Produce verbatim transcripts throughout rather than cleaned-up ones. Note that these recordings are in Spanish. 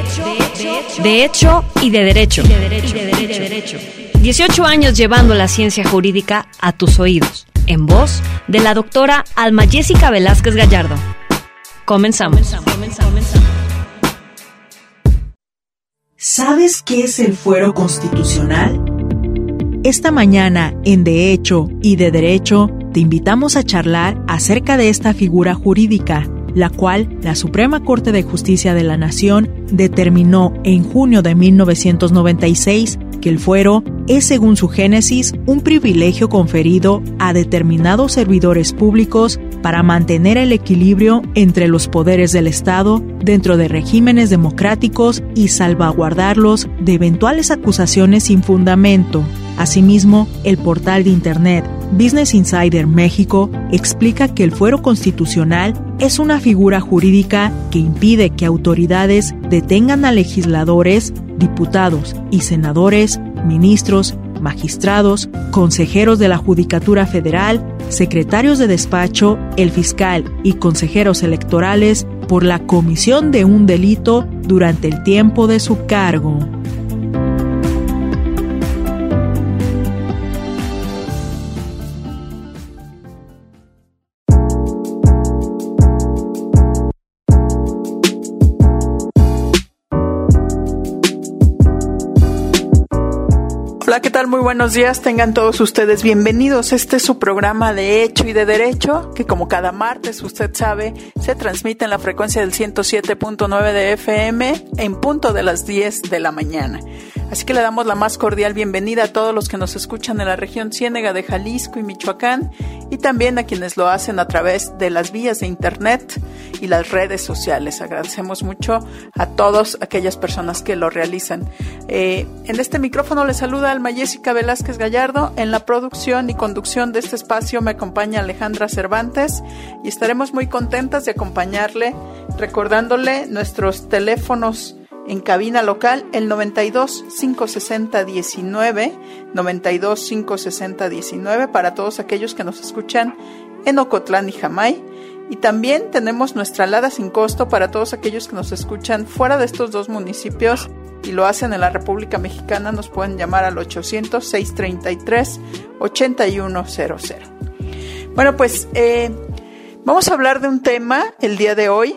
de hecho y de derecho. dieciocho años llevando la ciencia jurídica a tus oídos, en voz de la doctora Alma Jessica Velázquez Gallardo. Comenzamos. ¿Sabes qué es el fuero constitucional? Esta mañana, en De Hecho y de Derecho, te invitamos a charlar acerca de esta figura jurídica, la cual la Suprema Corte de Justicia de la Nación determinó en junio de mil novecientos noventa y seis que el fuero es, según su génesis, un privilegio conferido a determinados servidores públicos para mantener el equilibrio entre los poderes del Estado dentro de regímenes democráticos y salvaguardarlos de eventuales acusaciones sin fundamento. Asimismo, el portal de Internet Business Insider México explica que el fuero constitucional es una figura jurídica que impide que autoridades detengan a legisladores, diputados y senadores, ministros, magistrados, consejeros de la Judicatura Federal, secretarios de despacho, el fiscal y consejeros electorales por la comisión de un delito durante el tiempo de su cargo. Hola, ¿qué tal? Muy buenos días, tengan todos ustedes bienvenidos. Este es su programa de Hecho y de Derecho, que como cada martes, usted sabe, se transmite en la frecuencia del ciento siete punto nueve de F M en punto de las diez de la mañana. Así que le damos la más cordial bienvenida a todos los que nos escuchan en la región Ciénega de Jalisco y Michoacán, y también a quienes lo hacen a través de las vías de Internet y las redes sociales. Agradecemos mucho a todas aquellas personas que lo realizan. Eh, en este micrófono le saluda Alma Jessica Velázquez Gallardo. En la producción y conducción de este espacio me acompaña Alejandra Cervantes y estaremos muy contentas de acompañarle, recordándole nuestros teléfonos en cabina local, el noventa y dos, cinco sesenta, diecinueve, noventa y dos, cinco sesenta, diecinueve, para todos aquellos que nos escuchan en Ocotlán y Jamay. Y también tenemos nuestra alada sin costo para todos aquellos que nos escuchan fuera de estos dos municipios y lo hacen en la República Mexicana. Nos pueden llamar al ochocientos, seiscientos treinta y tres, ochenta y uno cero cero. Bueno, pues eh, vamos a hablar de un tema el día de hoy,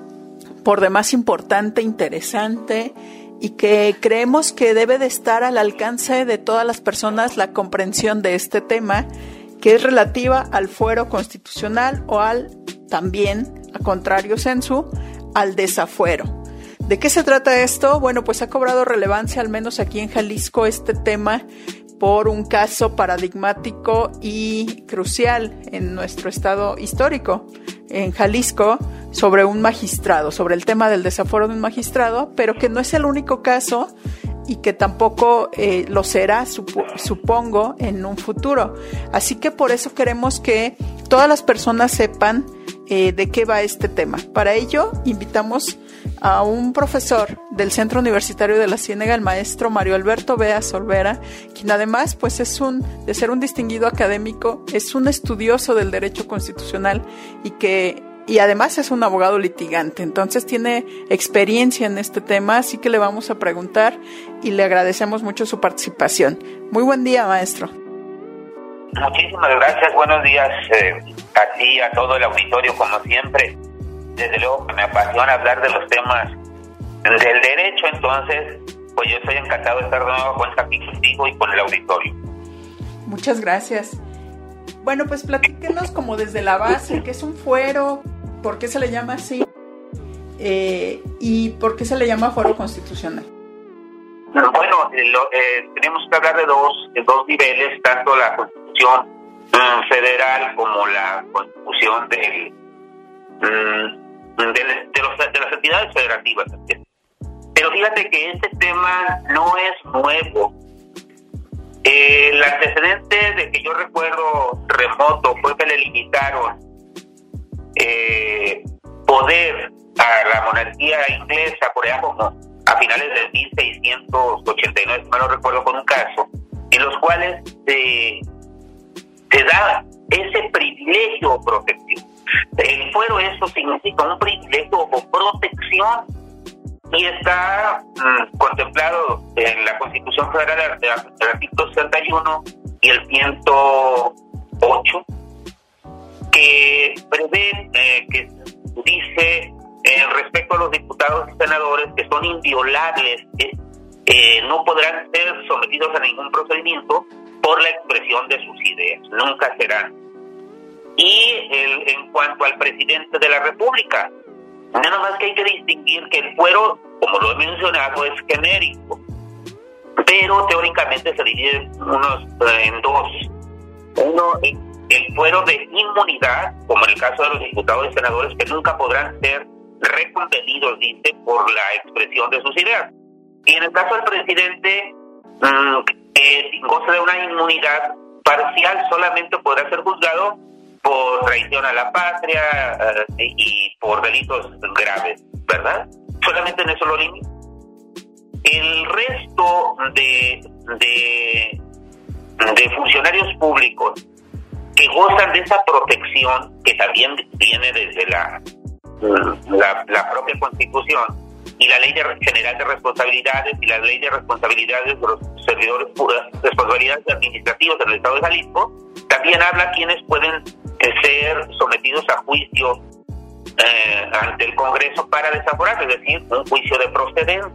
por demás importante, interesante, y que creemos que debe de estar al alcance de todas las personas la comprensión de este tema, que es relativa al fuero constitucional o al, también, a contrario sensu, al desafuero. ¿De qué se trata esto? Bueno, pues ha cobrado relevancia, al menos aquí en Jalisco, este tema por un caso paradigmático y crucial en nuestro estado histórico, en Jalisco, sobre un magistrado, sobre el tema del desafuero de un magistrado, pero que no es el único caso y que tampoco eh, lo será, supo, supongo, en un futuro. Así que por eso queremos que todas las personas sepan eh, de qué va este tema. Para ello, invitamos a un profesor del Centro Universitario de la Ciénega, el maestro Mario Alberto Bea Olvera, quien además, pues es un, de ser un distinguido académico, es un estudioso del derecho constitucional y que y además es un abogado litigante, entonces tiene experiencia en este tema, así que le vamos a preguntar y le agradecemos mucho su participación. Muy buen día, maestro. Muchísimas gracias, buenos días eh, a ti, a todo el auditorio, como siempre. Desde luego que me apasiona hablar de los temas del derecho, entonces pues yo estoy encantado de estar de nuevo cuenta aquí contigo y con el auditorio. Muchas gracias. Bueno, pues platíquenos como desde la base, ¿qué es un fuero? ¿Por qué se le llama así? Eh, ¿Y por qué se le llama fuero constitucional? Bueno, lo, eh, tenemos que hablar de dos, de dos niveles, tanto la Constitución um, federal como la Constitución de, um, de, de, los, de las entidades federativas. Pero fíjate que este tema no es nuevo. Eh, el antecedente de que yo recuerdo remoto fue que le limitaron eh, poder a la monarquía inglesa, por allá como a finales del mil seiscientos ochenta y nueve, si mal no recuerdo, con un caso en los cuales se, se da ese privilegio o protección. El fuero, eso significa un privilegio o protección y está mm, contemplado en la Constitución Federal del artículo sesenta y uno y el ciento ocho, que prevé, eh, que dice eh, respecto a los diputados y senadores que son inviolables, eh, eh, no podrán ser sometidos a ningún procedimiento por la expresión de sus ideas, nunca serán. Y el, en cuanto al presidente de la República, nada más que hay que distinguir que el fuero, como lo he mencionado, es genérico, pero teóricamente se divide unos, eh, en dos. Uno, el fuero de inmunidad, como en el caso de los diputados y senadores, que nunca podrán ser reconvenidos, dice, por la expresión de sus ideas. Y en el caso del presidente, mmm, que goza de una inmunidad parcial, solamente podrá ser juzgado por traición a la patria uh, y, y por delitos graves, ¿verdad? Solamente en eso lo limita. El resto de, de, de funcionarios públicos que gozan de esa protección, que también viene desde la, la, la propia Constitución, y la Ley de, General de Responsabilidades y la Ley de Responsabilidades de los servidores públicos, responsabilidades administrativas del Estado de Jalisco, también habla quienes pueden eh, ser sometidos a juicio eh, ante el Congreso para desaforar, es decir, un juicio de procedencia.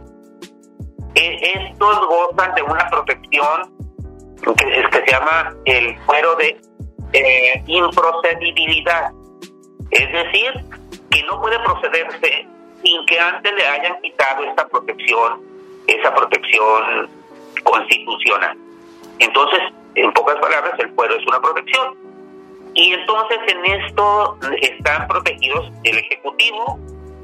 Eh, estos gozan de una protección que, que se llama el fuero de eh, improcedibilidad, es decir, que no puede procederse sin que antes le hayan quitado esta protección, esa protección constitucional. Entonces, en pocas palabras, el fuero es una protección. Y entonces en esto están protegidos el Ejecutivo,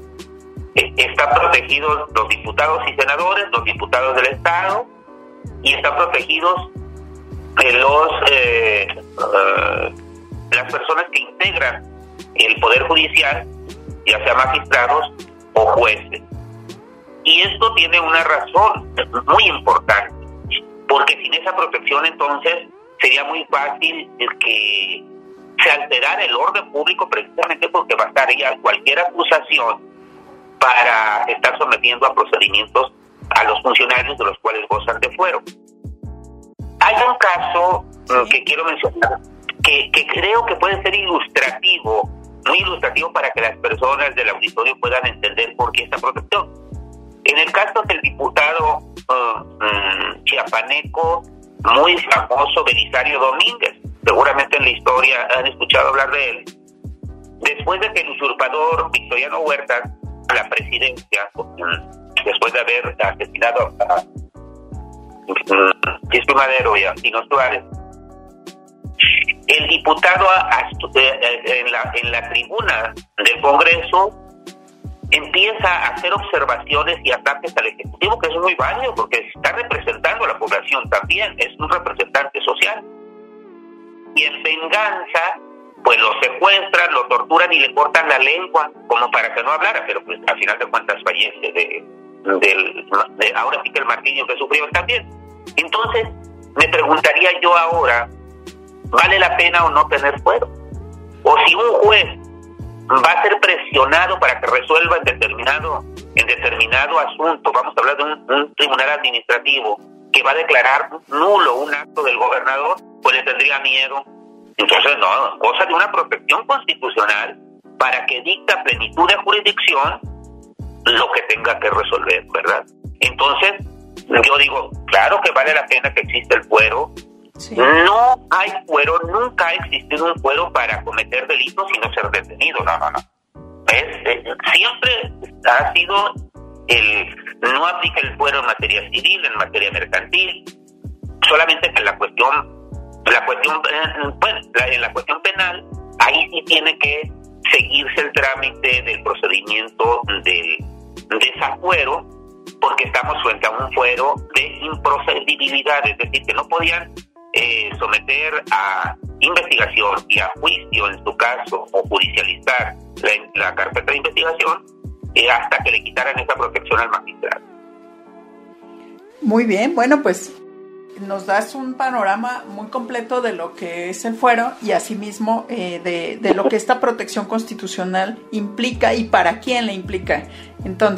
están protegidos los diputados y senadores, los diputados del Estado, y están protegidos los eh, uh, las personas que integran el Poder Judicial, ya sea magistrados o jueces. Y esto tiene una razón muy importante, porque sin esa protección entonces sería muy fácil que se alterara el orden público, precisamente porque bastaría cualquier acusación para estar sometiendo a procedimientos a los funcionarios de los cuales gozan de fuero. Hay un caso mm, que quiero mencionar que, que creo que puede ser ilustrativo, muy ilustrativo para que las personas del auditorio puedan entender por qué esta protección. En el caso del diputado uh, um, chiapaneco muy famoso Belisario Domínguez, seguramente en la historia han escuchado hablar de él. Después de que el usurpador Victoriano Huerta a la presidencia, después de haber asesinado a Jesús Madero y a Pino Suárez, el diputado en la, en la tribuna del Congreso empieza a hacer observaciones y ataques al Ejecutivo, que es muy válido porque está representando a la población también, es un representante social. Y en venganza, pues lo secuestran, lo torturan y le cortan la lengua, como para que no hablara, pero pues al final de cuentas fallece de, de, de ahora sí que el martirio que sufrió él también. Entonces, me preguntaría yo ahora, ¿vale la pena o no tener fuero? O si un juez va a ser presionado para que resuelva en determinado, en determinado asunto, vamos a hablar de un, un tribunal administrativo que va a declarar nulo un acto del gobernador, pues le tendría miedo. Entonces, no, cosa de una protección constitucional para que dicta plenitud de jurisdicción lo que tenga que resolver, ¿verdad? Entonces, yo digo, claro que vale la pena que exista el fuero. Sí. No hay fuero, nunca ha existido un fuero para cometer delitos y no ser detenido, no, no, no. Es, es, siempre ha sido el, no aplica el fuero en materia civil, en materia mercantil, solamente que en la cuestión, la cuestión, bueno, en la cuestión penal, ahí sí tiene que seguirse el trámite del procedimiento del desafuero, porque estamos frente a un fuero de improcedibilidad, es decir, que no podían eh, someter a investigación y a juicio en su caso o judicializar la, la carpeta de investigación eh, hasta que le quitaran esa protección al magistrado. Muy bien, bueno, pues nos das un panorama muy completo de lo que es el fuero y asimismo eh, de, de lo que esta protección constitucional implica y para quién le implica. Entonces,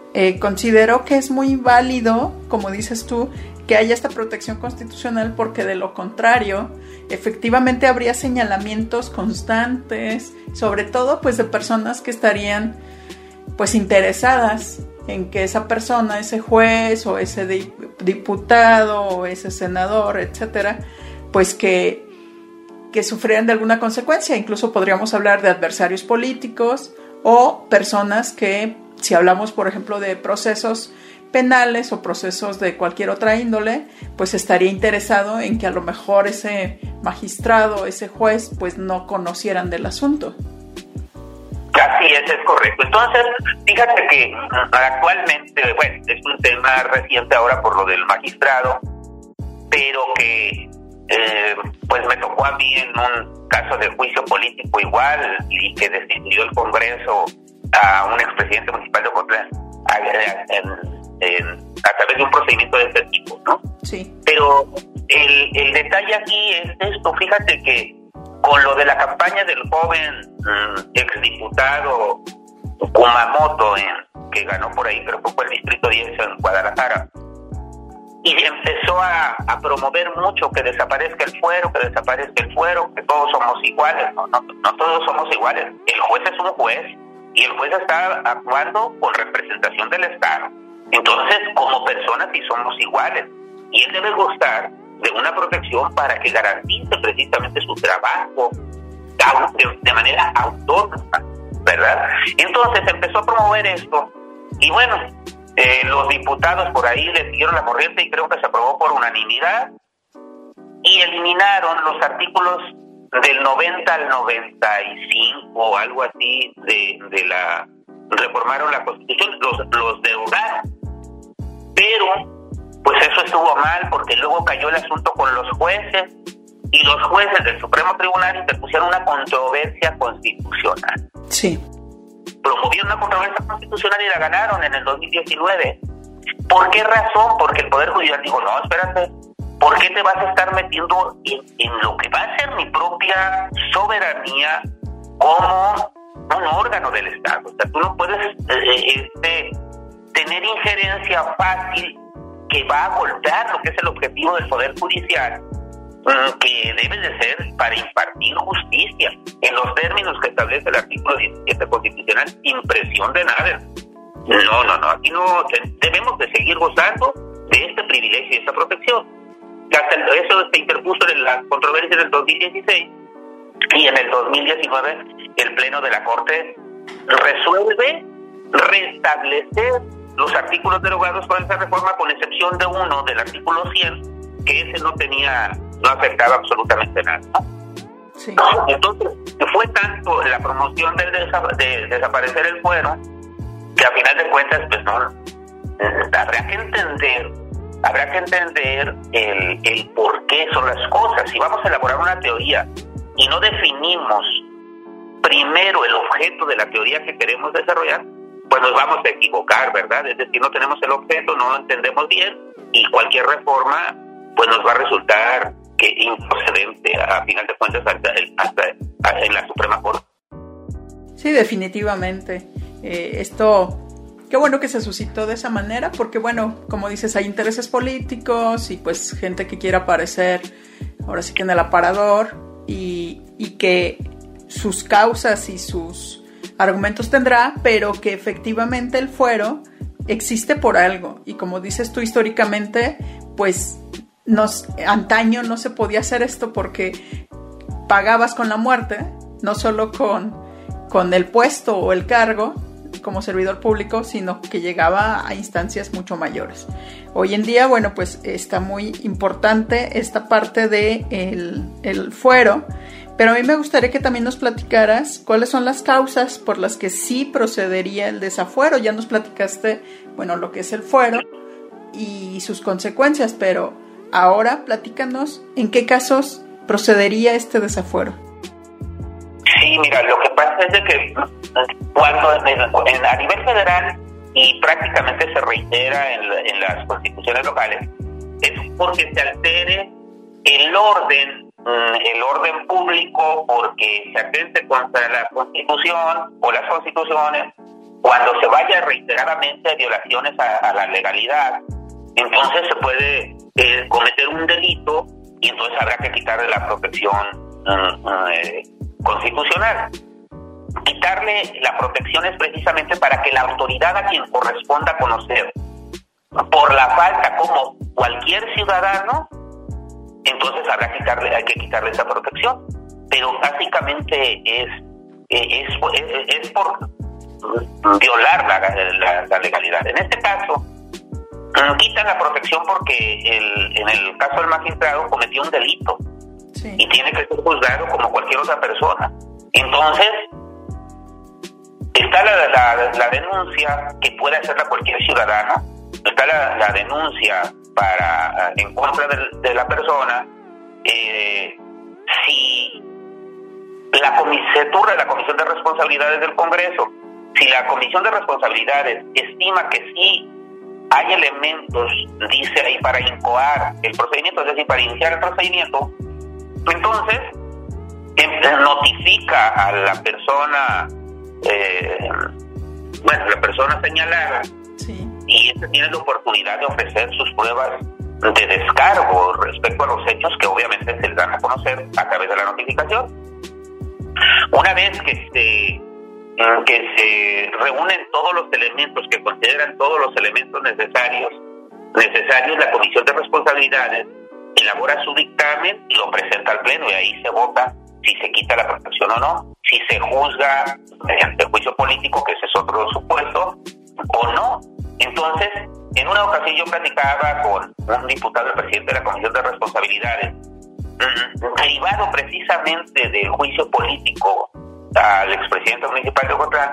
eh, considero que es muy válido, como dices tú, que haya esta protección constitucional, porque de lo contrario, efectivamente habría señalamientos constantes, sobre todo pues de personas que estarían pues interesadas en que esa persona, ese juez o ese diputado o ese senador, etcétera, pues que, que sufrieran de alguna consecuencia. Incluso podríamos hablar de adversarios políticos o personas que, si hablamos por ejemplo de procesos penales o procesos de cualquier otra índole, pues estaría interesado en que a lo mejor ese magistrado, ese juez, pues no conocieran del asunto. Así es, es correcto. Entonces, fíjate que actualmente, bueno, es un tema reciente ahora por lo del magistrado, pero que eh, pues me tocó a mí en un caso de juicio político igual, y que destituyó el Congreso a un expresidente municipal de Ocotlán en En, a través de un procedimiento de este tipo, ¿no? Sí. Pero el, el detalle aquí es esto, fíjate que con lo de la campaña del joven mmm, exdiputado Kumamoto, en, que ganó por ahí, creo que fue el distrito diez en Guadalajara, y empezó a, a promover mucho que desaparezca el fuero, que desaparezca el fuero, que todos somos iguales. No, no, no todos somos iguales. El juez es un juez, y el juez está actuando con representación del Estado. Entonces, como personas sí somos iguales, y él debe gozar de una protección para que garantice precisamente su trabajo de, de manera autónoma, ¿verdad? Entonces empezó a promover esto, y bueno, eh, los diputados por ahí le siguieron la corriente y creo que se aprobó por unanimidad, y eliminaron los artículos del noventa al noventa y cinco o algo así de, de la... reformaron la Constitución, los, los derogaron. Pero, pues eso estuvo mal, porque luego cayó el asunto con los jueces, y los jueces del Supremo Tribunal interpusieron una controversia constitucional. Sí. Promovieron una controversia constitucional y la ganaron en el dos mil diecinueve. ¿Por qué razón? Porque el Poder Judicial dijo, no, espérate, ¿por qué te vas a estar metiendo en, en lo que va a ser mi propia soberanía como un órgano del Estado? O sea, tú no puedes eh, este, tener injerencia fácil que va a golpear lo que es el objetivo del Poder Judicial, que debe de ser para impartir justicia en los términos que establece el artículo diecisiete constitucional, sin presión de nada. No, no, no, aquí no debemos de seguir gozando de este privilegio y esta protección. Hasta eso se interpuso en la controversia del dos mil dieciséis, y en el dos mil diecinueve el Pleno de la Corte resuelve restablecer los artículos derogados por esa reforma, con excepción de uno, del artículo cien, que ese no tenía, no afectaba absolutamente nada, ¿no? Sí. Entonces, fue tanto la promoción del desa- de desaparecer el fuero, que a final de cuentas, pues no, eh, habrá que entender, habrá que entender el, el por qué son las cosas. Si vamos a elaborar una teoría y no definimos primero el objeto de la teoría que queremos desarrollar, pues nos vamos a equivocar, ¿verdad? Es decir, no tenemos el objeto, no lo entendemos bien, y cualquier reforma pues nos va a resultar que improcedente a final de cuentas hasta, el, hasta en la Suprema Corte. Sí, definitivamente. Eh, esto, qué bueno que se suscitó de esa manera, porque bueno, como dices, hay intereses políticos y pues gente que quiere aparecer ahora sí que en el aparador, y, y que sus causas y sus argumentos tendrá, pero que efectivamente el fuero existe por algo, y como dices tú, históricamente pues nos, antaño no se podía hacer esto porque pagabas con la muerte, no solo con, con el puesto o el cargo como servidor público, sino que llegaba a instancias mucho mayores. Hoy en día, bueno, pues está muy importante esta parte de el, el fuero, pero a mí me gustaría que también nos platicaras cuáles son las causas por las que sí procedería el desafuero. Ya nos platicaste, bueno, lo que es el fuero y sus consecuencias, pero ahora platícanos en qué casos procedería este desafuero. Sí, mira, lo que pasa es de que cuando en, en, a nivel federal, y prácticamente se reitera en, en las constituciones locales, es porque se altere el orden, el orden público, porque se atente contra la Constitución o las constituciones, cuando se vaya reiteradamente a violaciones a, a la legalidad, entonces se puede eh, cometer un delito y entonces habrá que quitarle la protección uh, eh, constitucional. Quitarle la protección es precisamente para que la autoridad a quien corresponda conocer por la falta, como cualquier ciudadano, entonces habrá que quitarle, hay que quitarle esa protección. Pero básicamente es, es, es, es por violar la, la, la legalidad. En este caso, quitan la protección porque el, en el caso del magistrado cometió un delito, sí, y tiene que ser juzgado como cualquier otra persona. Entonces, está la, la, la denuncia que puede hacerla cualquier ciudadano, está la, la denuncia para en contra de, de la persona. Eh, si la comis- se turna la Comisión de Responsabilidades del Congreso, si la Comisión de Responsabilidades estima que sí hay elementos, dice ahí, para incoar el procedimiento, es decir, para iniciar el procedimiento, entonces eh, notifica a la persona, eh, bueno, la persona señalada, sí, y éste tiene la oportunidad de ofrecer sus pruebas de descargo respecto a los hechos que obviamente se les dan a conocer a través de la notificación. Una vez que se que se reúnen todos los elementos, que consideran todos los elementos necesarios, necesarios, la Comisión de Responsabilidades elabora su dictamen y lo presenta al Pleno, y ahí se vota si se quita la protección o no, si se juzga mediante juicio político, que ese es otro supuesto, o no. Entonces, en una ocasión yo platicaba con un diputado, el presidente de la Comisión de Responsabilidades, derivado precisamente del juicio político al expresidente municipal de Ocotlán,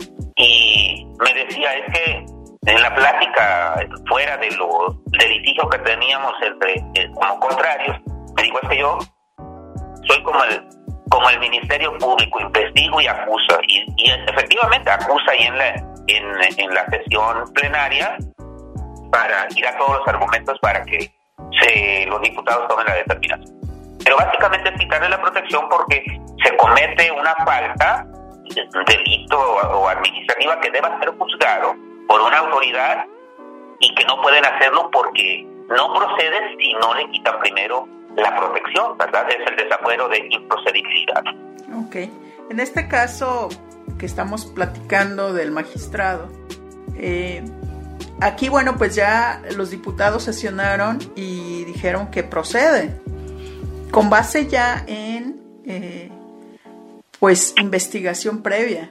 y me decía, es que en la plática fuera de lo del litigio que teníamos entre eh, como contrarios, me dijo, es que yo soy como el como el Ministerio Público, investigo y acusa, y, y efectivamente acusa ahí en la en, en la sesión plenaria para ir a todos los argumentos para que se, los diputados tomen la determinación. Pero básicamente es quitarle la protección porque se comete una falta, un delito o administrativa que deba ser juzgado por una autoridad, y que no pueden hacerlo porque no procede si no le quitan primero la protección, ¿verdad? Es el desafuero de improcedibilidad. Ok. En este caso que estamos platicando del magistrado, eh, aquí, bueno, pues ya los diputados sesionaron y dijeron que procede, con base ya en, eh, pues, investigación previa.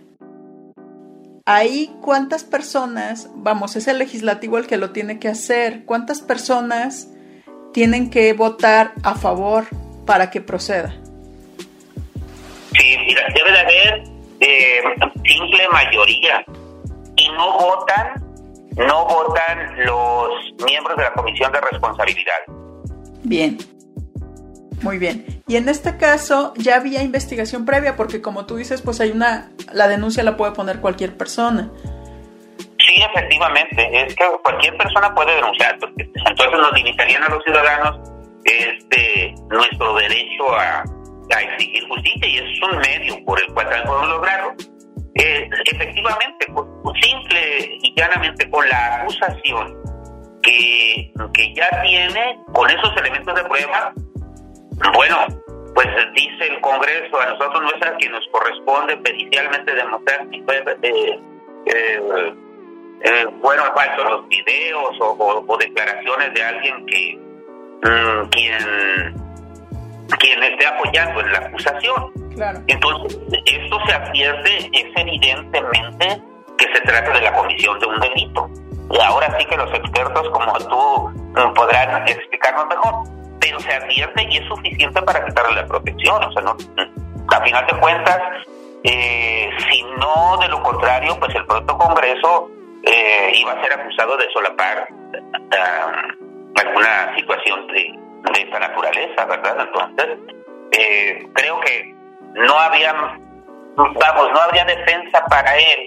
Ahí, ¿cuántas personas, vamos, es el legislativo el que lo tiene que hacer, cuántas personas tienen que votar a favor para que proceda? Sí, mira, debe de haber eh, simple mayoría, y no votan, no votan los miembros de la Comisión de Responsabilidad. Bien. Muy bien. Y en este caso ya había investigación previa, porque como tú dices, pues hay una, la denuncia la puede poner cualquier persona. Sí, efectivamente, es que cualquier persona puede denunciar, porque entonces nos limitarían a los ciudadanos este nuestro derecho a, a exigir justicia, y es un medio por el cual también podemos lograrlo. Eh, efectivamente, simple y llanamente con la acusación que, que ya tiene, con esos elementos de prueba, bueno, pues dice el Congreso, a nosotros no es a quien nos corresponde pericialmente demostrar si fue, eh, eh, eh, fueron falsos los videos o, o, o declaraciones de alguien que mmm, quien quien esté apoyando en la acusación. Claro. Entonces, esto se advierte, es evidentemente que se trata de la comisión de un delito. Y ahora sí que los expertos como tú podrán explicarnos mejor, pero se advierte y es suficiente para quitarle la protección. O sea, no, a final de cuentas, eh, si no de lo contrario, pues el propio Congreso eh, iba a ser acusado de solapar uh, alguna situación de, de esta naturaleza, ¿verdad? Entonces, eh, creo que no había, vamos, no habría defensa para él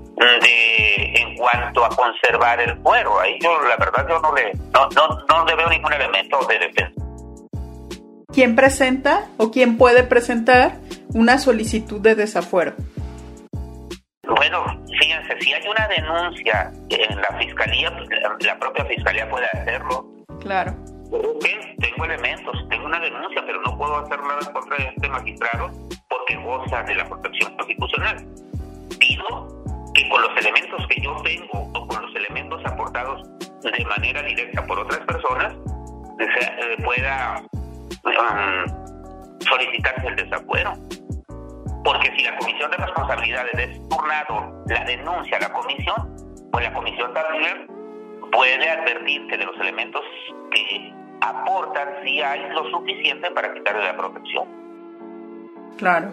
de en cuanto a conservar el fuero. Ahí yo, la verdad, yo no le no, no, no le veo ningún elemento de defensa. ¿Quién presenta o quién puede presentar una solicitud de desafuero? Bueno, fíjense, si hay una denuncia en la fiscalía, pues la, la propia fiscalía puede hacerlo. Claro. ¿Qué? Tengo elementos, tengo una denuncia, pero no puedo hacer nada contra este magistrado porque goza de la protección constitucional. Pido que con los elementos que yo tengo o con los elementos aportados de manera directa por otras personas se, eh, pueda um, solicitarse el desafuero. Porque si la Comisión de Responsabilidades es turnado la denuncia a la comisión, pues la comisión también puede advertirse de los elementos que aportan si hay lo suficiente para quitarle la protección. Claro.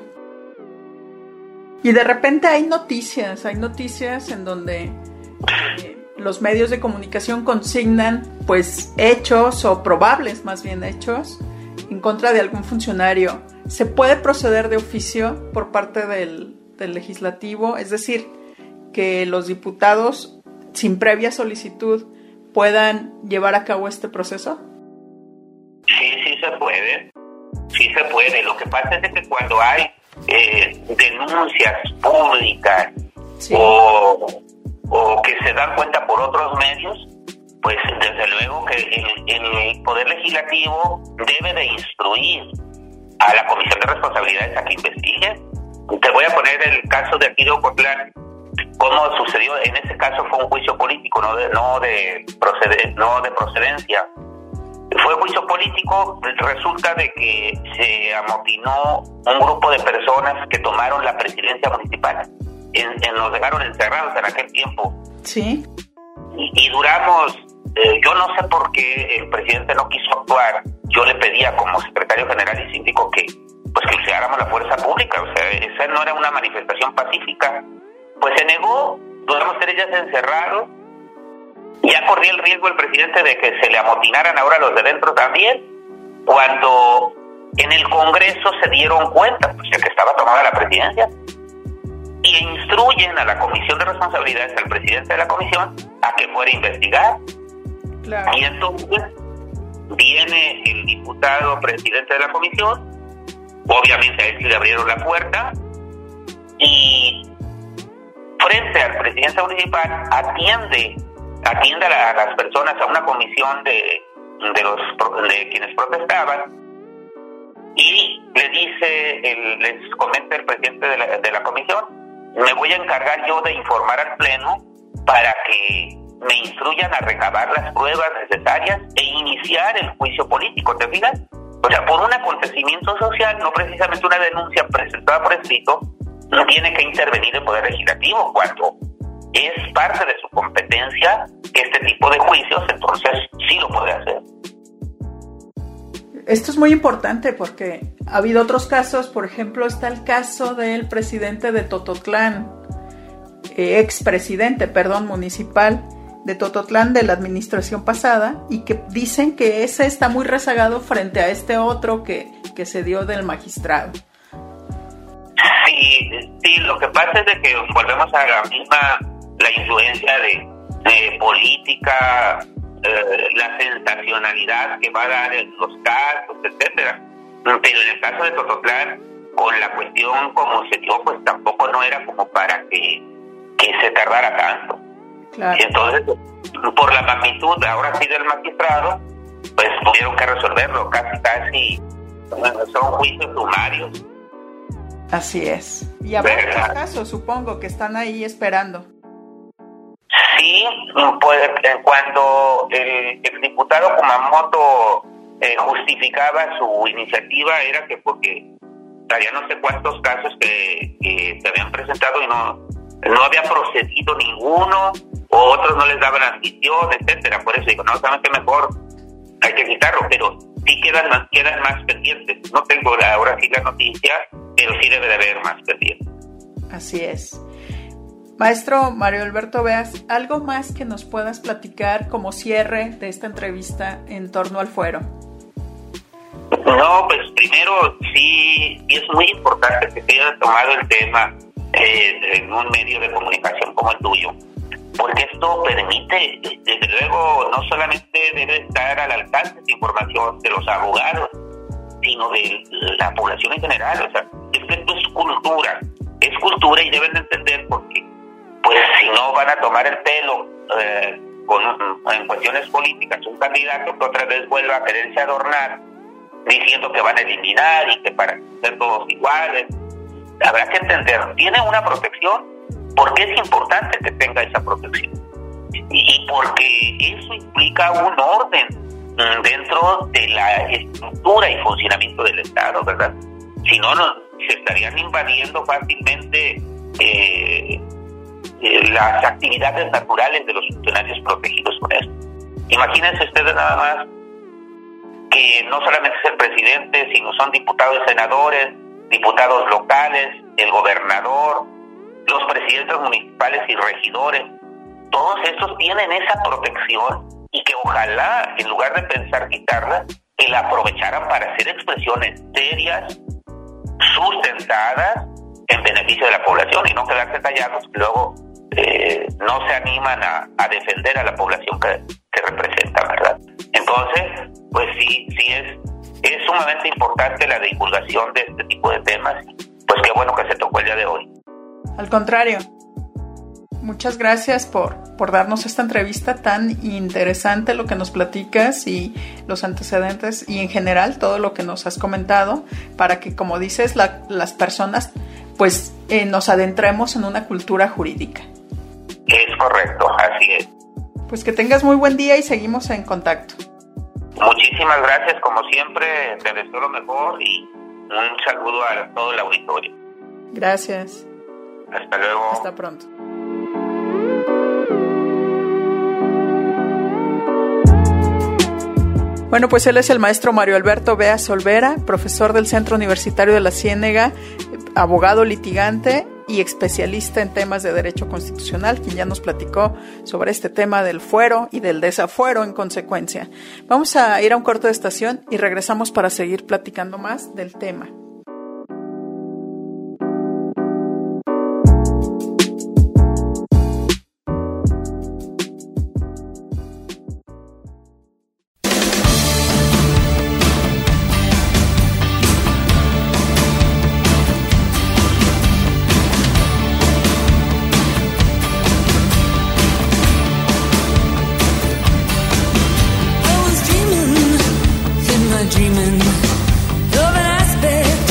Y de repente hay noticias, hay noticias en donde eh, los medios de comunicación consignan pues hechos o probables más bien hechos en contra de algún funcionario. ¿Se puede proceder de oficio por parte del, del legislativo? Es decir, que los diputados sin previa solicitud puedan llevar a cabo este proceso. Sí, sí se puede. Sí se puede. Lo que pasa es que cuando hay eh, denuncias públicas sí. o, o que se dan cuenta por otros medios, pues desde luego que el, el Poder Legislativo debe de instruir a la Comisión de Responsabilidades a que investigue. Te voy a poner el caso de aquí de Ocotlán. ¿Cómo sucedió? En ese caso fue un juicio político, no de, no de, proceden, no de procedencia. Fue juicio político. Resulta de que se amotinó un grupo de personas que tomaron la presidencia municipal. En, en, nos dejaron encerrados en aquel tiempo. Sí. Y, y duramos, eh, yo no sé por qué el presidente no quiso actuar. Yo le pedía como secretario general y síndico que pues que usáramos la fuerza pública, o sea, esa no era una manifestación pacífica. Pues se negó, duramos tres días encerrados, ya corría el riesgo el presidente de que se le amotinaran ahora los de dentro también, cuando en el Congreso se dieron cuenta, pues ya que estaba tomada la presidencia, y instruyen a la Comisión de Responsabilidades, al presidente de la comisión, a que fuera a investigar. Claro. Y entonces viene el diputado presidente de la comisión, obviamente a él sí le abrieron la puerta, y frente al presidente municipal atiende atiende a, la, a las personas, a una comisión de, de los de quienes protestaban, y le dice, el, les comenta el presidente de la, de la comisión, me voy a encargar yo de informar al pleno para que me instruyan a recabar las pruebas necesarias e iniciar el juicio político, ¿te fijas? O sea, por un acontecimiento social, no precisamente una denuncia presentada por escrito, no tiene que intervenir el Poder Legislativo cuando es parte de su competencia este tipo de juicios, entonces sí lo puede hacer. Esto es muy importante porque ha habido otros casos, por ejemplo, está el caso del presidente de Tototlán, eh, expresidente, perdón, municipal de Tototlán de la administración pasada, y que dicen que ese está muy rezagado frente a este otro que, que se dio del magistrado. Sí, sí, lo que pasa es de que volvemos a la misma, la influencia de, de política, eh, la sensacionalidad que va a dar en los casos, etcétera. Pero en el caso de Tototlán, con la cuestión como se dio, pues tampoco no era como para que, que se tardara tanto. Claro. Y entonces, por la magnitud ahora sí del magistrado, pues tuvieron que resolverlo, casi casi son juicios sumarios. Así es. Y habrá otros casos, supongo, que están ahí esperando. Sí, pues cuando el exdiputado Kumamoto eh, justificaba su iniciativa era que porque había no sé cuántos casos que, que se habían presentado y no, no había procedido ninguno, o otros no les daban admisión, etcétera. Por eso digo, no, saben que mejor hay que quitarlo, pero sí quedan más, quedan más pendientes. No tengo ahora sí la noticia, pero sí debe de haber más pendientes. Así es. Maestro Mario Alberto Beas, ¿algo más que nos puedas platicar como cierre de esta entrevista en torno al fuero? No, pues primero sí, sí es muy importante que se haya tomado el tema eh, en un medio de comunicación como el tuyo, porque esto permite, desde luego, no solamente debe estar al alcance de información de los abogados, sino de la población en general. O sea, es que esto es cultura, es cultura y deben de entender porque pues si no van a tomar el pelo eh, con, en cuestiones políticas un candidato que otra vez vuelva a quererse adornar diciendo que van a eliminar y que para ser todos iguales. Habrá que entender, tiene una protección porque es importante que tenga esa protección y porque eso implica un orden dentro de la estructura y funcionamiento del Estado, ¿verdad? Si no, no se estarían invadiendo fácilmente eh, eh, las actividades naturales de los funcionarios protegidos con esto. Imagínense ustedes nada más que no solamente es el presidente, sino son diputados y senadores, diputados locales, el gobernador, los presidentes municipales y regidores. Todos estos tienen esa protección y que ojalá, en lugar de pensar quitarla, que la aprovecharan para hacer expresiones serias, sustentadas, en beneficio de la población y no quedarse callados que luego eh, no se animan a, a defender a la población que, que representan, ¿verdad? Entonces, pues sí, sí es, es sumamente importante la divulgación de este tipo de temas. Pues qué bueno que se tocó el día de hoy. Al contrario, muchas gracias por, por darnos esta entrevista tan interesante, lo que nos platicas y los antecedentes y en general todo lo que nos has comentado, para que, como dices, la, las personas pues eh, nos adentremos en una cultura jurídica. Es correcto, así es. Pues que tengas muy buen día y seguimos en contacto. Muchísimas gracias, como siempre, te deseo lo mejor y un saludo a todo el auditorio. Gracias. Hasta luego. Hasta pronto. Bueno, pues él es el maestro Mario Alberto Bea Olvera, profesor del Centro Universitario de la Ciénega, abogado litigante y especialista en temas de derecho constitucional, quien ya nos platicó sobre este tema del fuero y del desafuero en consecuencia. Vamos a ir a un corte de estación y regresamos para seguir platicando más del tema. Dreaming of an aspect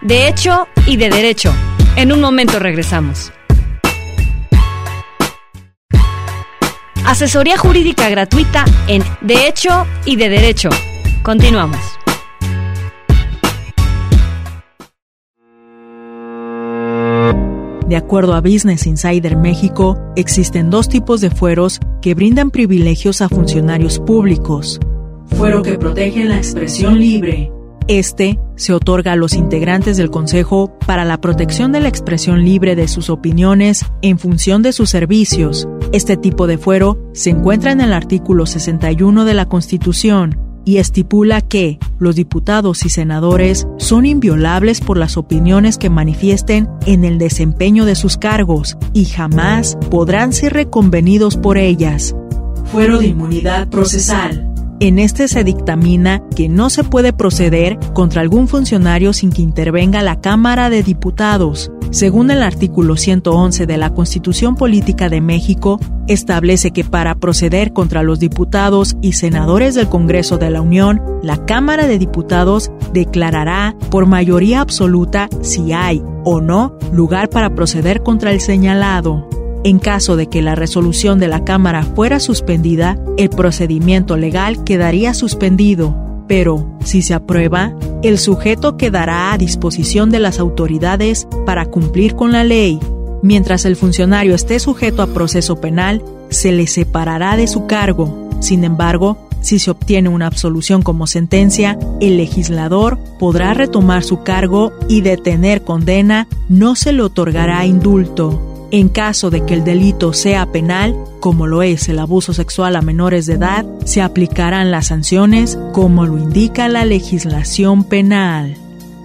de hecho y de derecho. En un momento regresamos. Asesoría jurídica gratuita en De Hecho y de Derecho. Continuamos. De acuerdo a Business Insider México, existen dos tipos de fueros que brindan privilegios a funcionarios públicos. Fuero que protege la expresión libre. Este se otorga a los integrantes del Consejo para la protección de la expresión libre de sus opiniones en función de sus servicios. Este tipo de fuero se encuentra en el artículo sesenta y uno de la Constitución y estipula que los diputados y senadores son inviolables por las opiniones que manifiesten en el desempeño de sus cargos y jamás podrán ser reconvenidos por ellas. Fuero de inmunidad procesal. En este se dictamina que no se puede proceder contra algún funcionario sin que intervenga la Cámara de Diputados. Según el artículo ciento once de la Constitución Política de México, establece que para proceder contra los diputados y senadores del Congreso de la Unión, la Cámara de Diputados declarará por mayoría absoluta si hay o no lugar para proceder contra el señalado. En caso de que la resolución de la Cámara fuera suspendida, el procedimiento legal quedaría suspendido. Pero, si se aprueba, el sujeto quedará a disposición de las autoridades para cumplir con la ley. Mientras el funcionario esté sujeto a proceso penal, se le separará de su cargo. Sin embargo, si se obtiene una absolución como sentencia, el legislador podrá retomar su cargo y de tener condena, no se le otorgará indulto. En caso de que el delito sea penal, como lo es el abuso sexual a menores de edad, se aplicarán las sanciones como lo indica la legislación penal.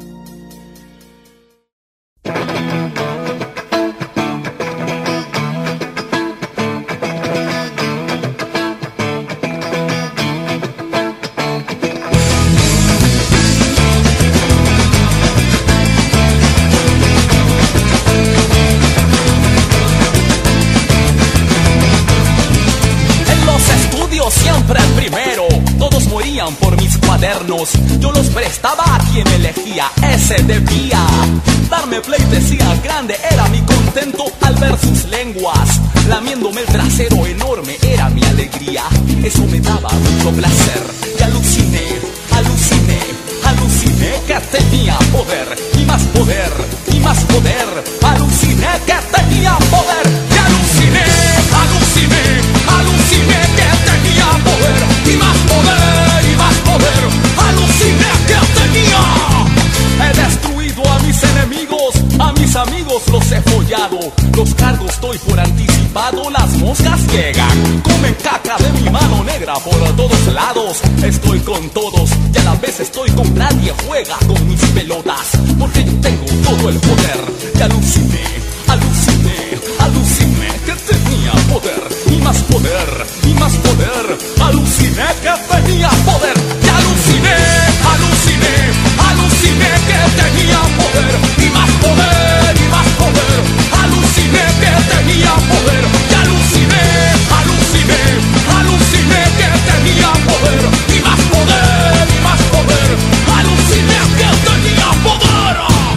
Por mis cuadernos, yo los prestaba a quien elegía, ese debía darme pleitesía grande, era mi contento al ver sus lenguas, lamiéndome el trasero enorme, era mi alegría, eso me daba mucho placer, y aluciné, aluciné, aluciné que tenía poder, y más poder, y más poder, aluciné que tenía poder, y aluciné, aluciné, aluciné que tenía poder, y más poder. Poder, aluciné que tenía. He destruido a mis enemigos, a mis amigos los he follado. Los cargos doy por anticipado, las moscas llegan, comen caca de mi mano negra por todos lados. Estoy con todos y a la vez estoy con nadie, juega con mis pelotas, porque yo tengo todo el poder. Y aluciné, aluciné, aluciné que tenía poder, y más poder, y más poder, aluciné que tenía poder. Aluciné, aluciné, aluciné que tenía poder, y más poder, y más poder, aluciné que tenía poder, y aluciné, aluciné, aluciné que tenía poder, y más poder, y más poder, aluciné que tenía poder.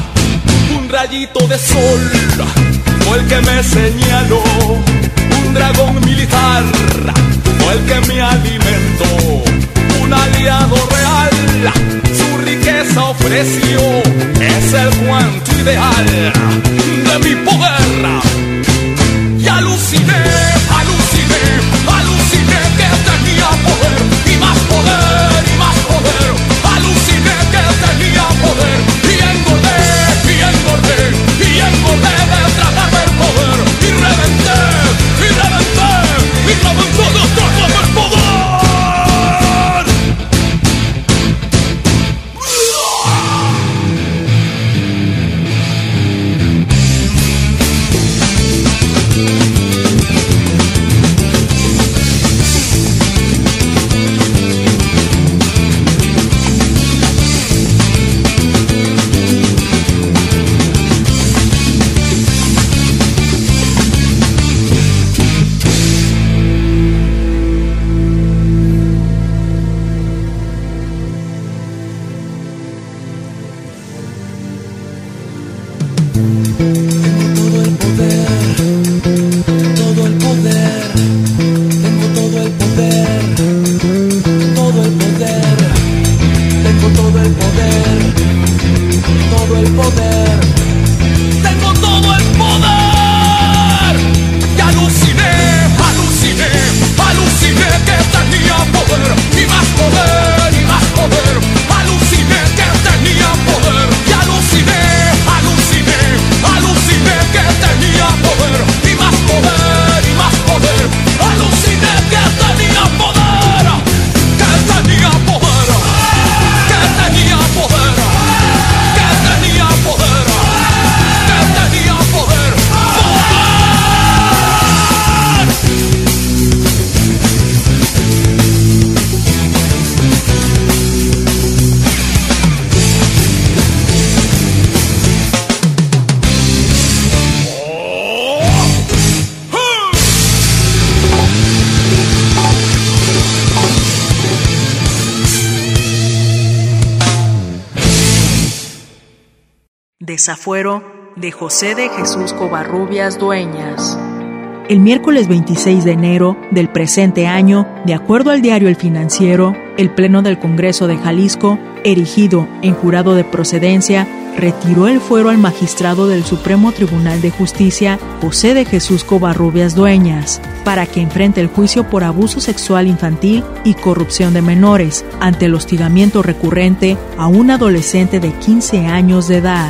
Un rayito de sol fue el que me señaló, un dragón militar fue el que me alimentó. Un aliado real, su riqueza ofreció, es el cuento ideal de mi poder. Y aluciné, aluciné, aluciné que tenía poder, y más poder, y más poder, aluciné que tenía poder, y engordé, y engordé, y engordé de tratarme el poder, y reventé, y reventé, y reventé de tratarme el poder. Desafuero de José de Jesús Covarrubias Dueñas. El miércoles veintiséis de enero del presente año, de acuerdo al diario El Financiero, el Pleno del Congreso de Jalisco, erigido en jurado de procedencia, retiró el fuero al magistrado del Supremo Tribunal de Justicia, José de Jesús Covarrubias Dueñas, para que enfrente el juicio por abuso sexual infantil y corrupción de menores, ante el hostigamiento recurrente a un adolescente de quince años de edad.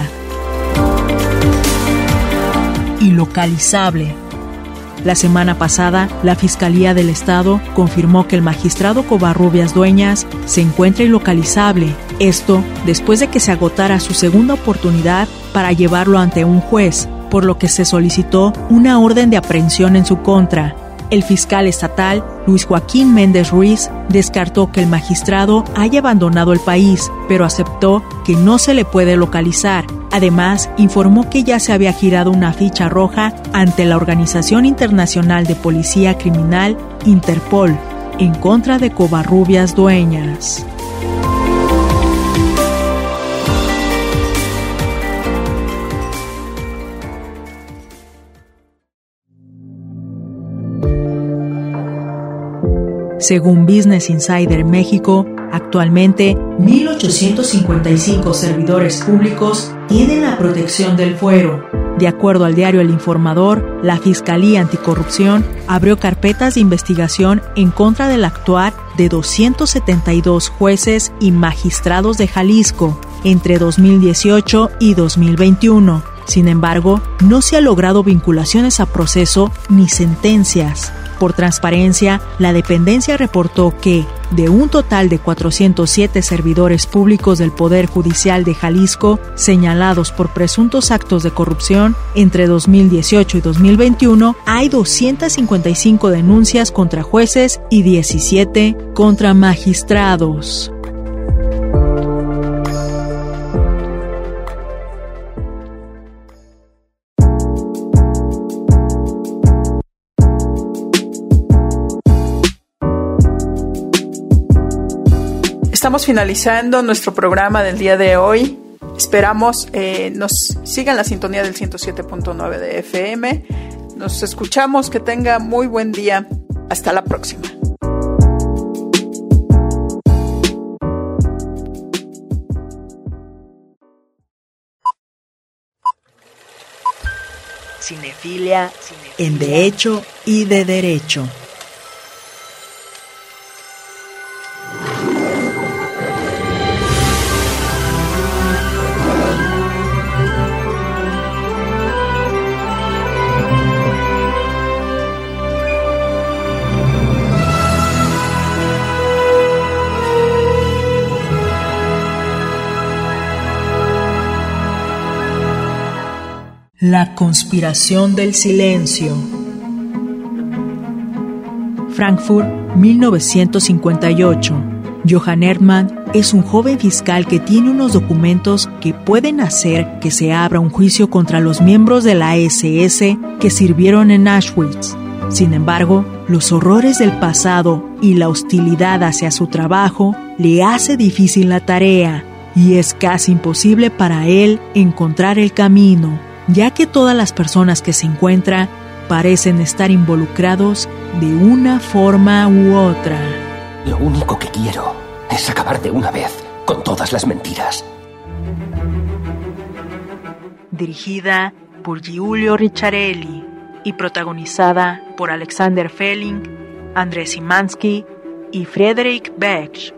Ilocalizable. La semana pasada, la Fiscalía del Estado confirmó que el magistrado Covarrubias Dueñas se encuentra ilocalizable. Esto después de que se agotara su segunda oportunidad para llevarlo ante un juez, por lo que se solicitó una orden de aprehensión en su contra. El fiscal estatal, Luis Joaquín Méndez Ruiz, descartó que el magistrado haya abandonado el país, pero aceptó que no se le puede localizar. Además, informó que ya se había girado una ficha roja ante la Organización Internacional de Policía Criminal, Interpol, en contra de Covarrubias Dueñas. Según Business Insider México, actualmente mil ochocientos cincuenta y cinco servidores públicos tienen la protección del fuero. De acuerdo al diario El Informador, la Fiscalía Anticorrupción abrió carpetas de investigación en contra del actuar de doscientos setenta y dos jueces y magistrados de Jalisco entre dos mil dieciocho y dos mil veintiuno. Sin embargo, no se ha logrado vinculaciones a proceso ni sentencias. Por transparencia, la dependencia reportó que, de un total de cuatrocientos siete servidores públicos del Poder Judicial de Jalisco señalados por presuntos actos de corrupción entre dos mil dieciocho y dos mil veintiuno, hay doscientas cincuenta y cinco denuncias contra jueces y diecisiete contra magistrados. Estamos finalizando nuestro programa del día de hoy. Esperamos eh, nos sigan la sintonía del ciento siete punto nueve de F M. Nos escuchamos. Que tenga muy buen día. Hasta la próxima. Cinefilia en De Hecho y de Derecho. La conspiración del silencio. Frankfurt, mil novecientos cincuenta y ocho. Johann Erdmann es un joven fiscal que tiene unos documentos que pueden hacer que se abra un juicio contra los miembros de la ese ese que sirvieron en Auschwitz. Sin embargo, los horrores del pasado y la hostilidad hacia su trabajo le hace difícil la tarea, y es casi imposible para él encontrar el camino, ya que todas las personas que se encuentra parecen estar involucrados de una forma u otra. Lo único que quiero es acabar de una vez con todas las mentiras. Dirigida por Giulio Ricciarelli y protagonizada por Alexander Felling, Andrés Simansky y Friedrich Bech.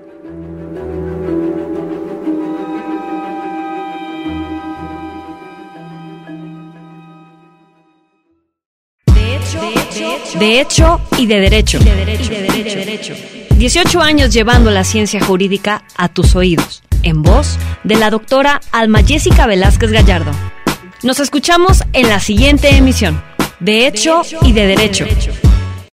De hecho y de derecho. dieciocho años llevando la ciencia jurídica a tus oídos, en voz de la doctora Alma Jessica Velázquez Gallardo. Nos escuchamos en la siguiente emisión. De hecho y de derecho.